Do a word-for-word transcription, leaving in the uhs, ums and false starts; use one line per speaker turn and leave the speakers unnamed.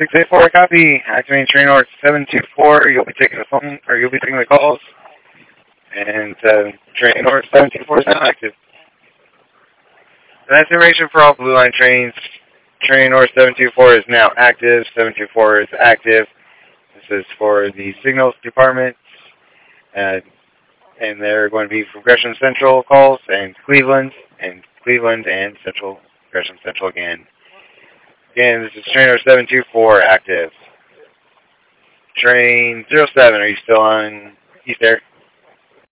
six eight four, copy. Activating train order seven two four. You'll be taking the phone, or you'll be taking the calls. And uh, train order seven two four is now active. That's information for all Blue Line trains. Train order seven two four is now active. seven two four is active. This is for the signals department. Uh, and they're going to be from Gresham Central calls and Cleveland, and Cleveland and Central, Gresham Central again. Again, this is train order seven two four active. Train zero seven, are you still on East Air?